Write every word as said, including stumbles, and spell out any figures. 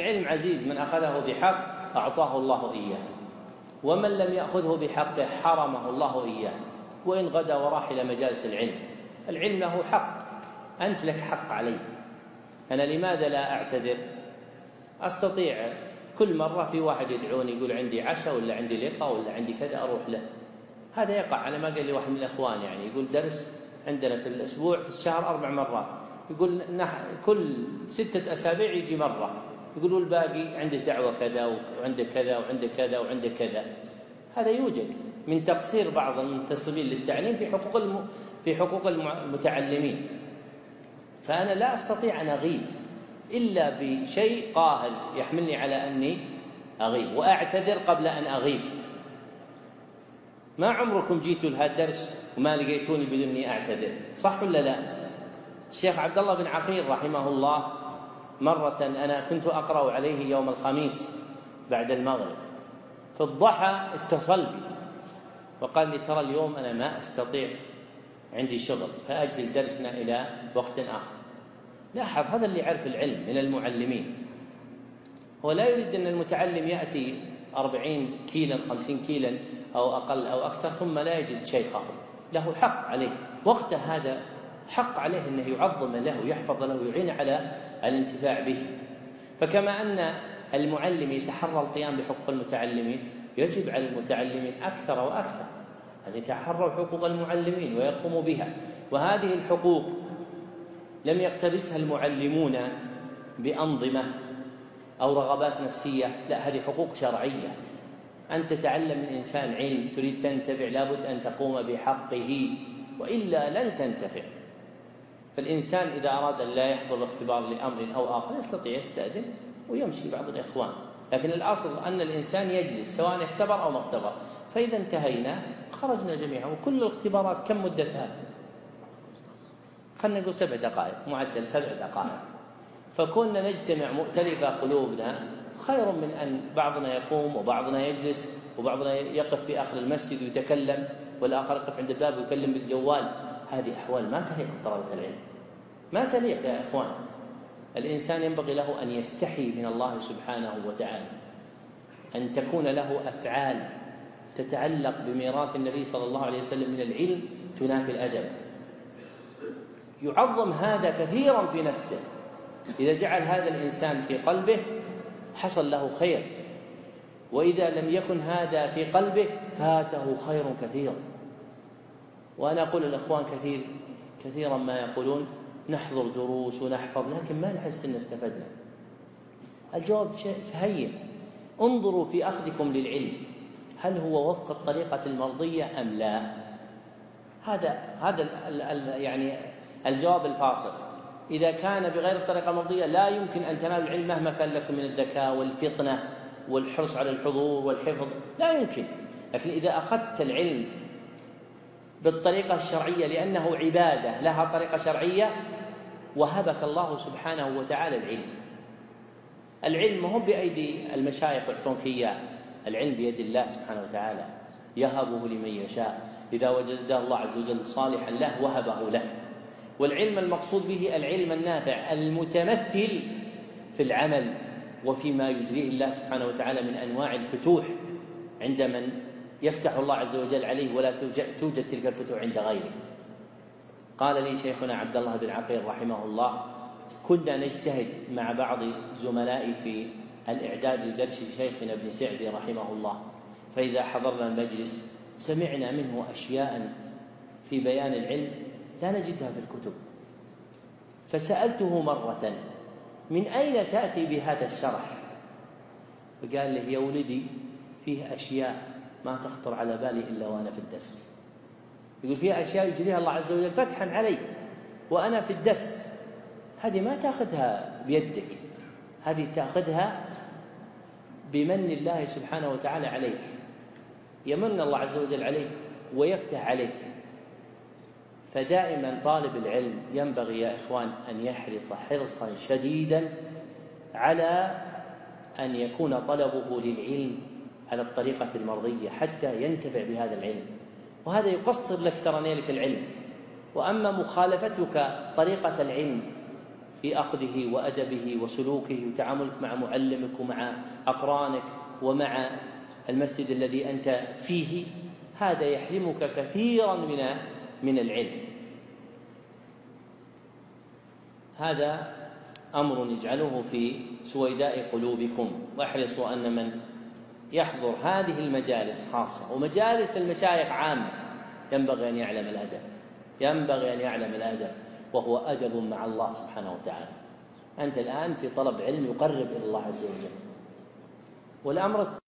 العلم عزيز، من أخذه بحق أعطاه الله إياه، ومن لم يأخذه بحقه حرمه الله إياه، وإن غدا وراح إلى مجالس العلم. العلم له حق، أنت لك حق عليه. أنا لماذا لا أعتذر؟ أستطيع كل مرة في واحد يدعوني يقول عندي عشاء ولا عندي لقاء ولا عندي كذا أروح له. هذا يقع على ما قال لي واحد من الأخوان، يعني يقول درس عندنا في الأسبوع في الشهر أربع مرات، يقول كل ستة أسابيع يجي مرة، يقول والباقي عنده دعوة كذا وعنده كذا وعنده كذا وعنده كذا. هذا يوجد من تقصير بعض المنتسبين للتعليم في حقوق الم... في حقوق المتعلمين. فأنا لا أستطيع أن أغيب إلا بشيء قاهر يحملني على أني أغيب، وأعتذر قبل أن أغيب. ما عمركم جيتوا لهذا الدرس وما لقيتوني بدون أني أعتذر، صح ولا لا؟ الشيخ عبد الله بن عقيل رحمه الله مرة أنا كنت أقرأ عليه يوم الخميس بعد المغرب، في الضحى اتصل بي وقال لي ترى اليوم أنا ما أستطيع، عندي شغل، فأجل درسنا إلى وقت آخر. لاحظ هذا اللي يعرف العلم من المعلمين، هو لا يريد أن المتعلم يأتي أربعين كيلا خمسين كيلا أو أقل أو أكثر ثم لا يجد شيخه، له حق عليه وقت هذا، حق عليه أنه يعظم له يحفظ له يعين على الانتفاع به. فكما أن المعلم يتحرى القيام بحقوق المتعلمين، يجب على المتعلمين أكثر وأكثر أن يتحروا حقوق المعلمين ويقوموا بها. وهذه الحقوق لم يقتبسها المعلمون بأنظمة أو رغبات نفسية، لا، هذه حقوق شرعية. أن تتعلم من إنسان علم تريد تنتفع لابد أن تقوم بحقه، وإلا لن تنتفع. فالإنسان إذا أراد أن لا يحضر الاختبار لأمر أو آخر يستطيع يستأذن ويمشي بعض الإخوان، لكن الأصل أن الإنسان يجلس سواء اختبر أو ما اختبر. فإذا انتهينا خرجنا جميعا. وكل الاختبارات كم مدتها؟ خلنا نقول سبع دقائق، معدل سبع دقائق. فكنا نجتمع مؤتلفة قلوبنا خير من أن بعضنا يقوم وبعضنا يجلس وبعضنا يقف في آخر المسجد ويتكلم والآخر يقف عند الباب ويكلم بالجوال. هذه أحوال ما تليق بطلبة العلم، ما تليق يا إخوان. الإنسان ينبغي له أن يستحي من الله سبحانه وتعالى، أن تكون له أفعال تتعلق بميراث النبي صلى الله عليه وسلم من العلم تنافي الأدب. يعظم هذا كثيرا في نفسه، إذا جعل هذا الإنسان في قلبه حصل له خير، وإذا لم يكن هذا في قلبه فاته خير كثير. وأنا أقول الأخوان كثير كثيرا ما يقولون نحضر دروس ونحفظ لكن ما نحس أن استفدنا. الجواب شيء هين، انظروا في أخذكم للعلم هل هو وفق الطريقة المرضية أم لا. هذا هذا ال ال يعني الجواب الفاصل. إذا كان بغير الطريقة المرضية لا يمكن أن تنالوا العلم مهما كان لكم من الذكاء والفطنة والحرص على الحضور والحفظ، لا يمكن. لكن إذا أخذت العلم بالطريقة الشرعية لأنه عبادة لها طريقة شرعية، وهبك الله سبحانه وتعالى العلم. العلم ما هو بأيدي المشايخ يعطونك إياه، العلم بيد الله سبحانه وتعالى، يهبه لمن يشاء، إذا وجده الله عز وجل صالحا له وهبه له. والعلم المقصود به العلم النافع المتمثل في العمل وفيما يجريه الله سبحانه وتعالى من أنواع الفتوح عند من يفتح الله عز وجل عليه، ولا توجد تلك الفتوح عند غيره. قال لي شيخنا عبد الله بن عقيل رحمه الله كنا نجتهد مع بعض زملائي في الإعداد لدرس شيخنا ابن سعدي رحمه الله، فإذا حضرنا المجلس سمعنا منه أشياء في بيان العلم لا نجدها في الكتب، فسألته مرة من أين تأتي بهذا الشرح؟ فقال لي يا ولدي فيه أشياء ما تخطر على بالي إلا وأنا في الدرس. يقول فيها أشياء يجريها الله عز وجل فتحا علي وأنا في الدرس، هذه ما تأخذها بيدك، هذه تأخذها بمن الله سبحانه وتعالى عليك، يمن الله عز وجل عليك ويفتح عليك. فدائما طالب العلم ينبغي يا إخوان أن يحرص حرصا شديدا على أن يكون طلبه للعلم على الطريقة المرضية حتى ينتفع بهذا العلم، وهذا يقصر لك ترى نيلك العلم. وأما مخالفتك طريقة العلم في أخذه وأدبه وسلوكه وتعاملك مع معلمك ومع أقرانك ومع المسجد الذي أنت فيه، هذا يحرمك كثيرا من من العلم. هذا أمر يجعله في سويداء قلوبكم، واحرصوا أن من يحضر هذه المجالس خاصة ومجالس المشايخ عامة ينبغي أن يعلم الأدب، ينبغي أن يعلم الأدب، وهو أدب مع الله سبحانه وتعالى. أنت الآن في طلب علم يقرب إلى الله عز وجل. والأمر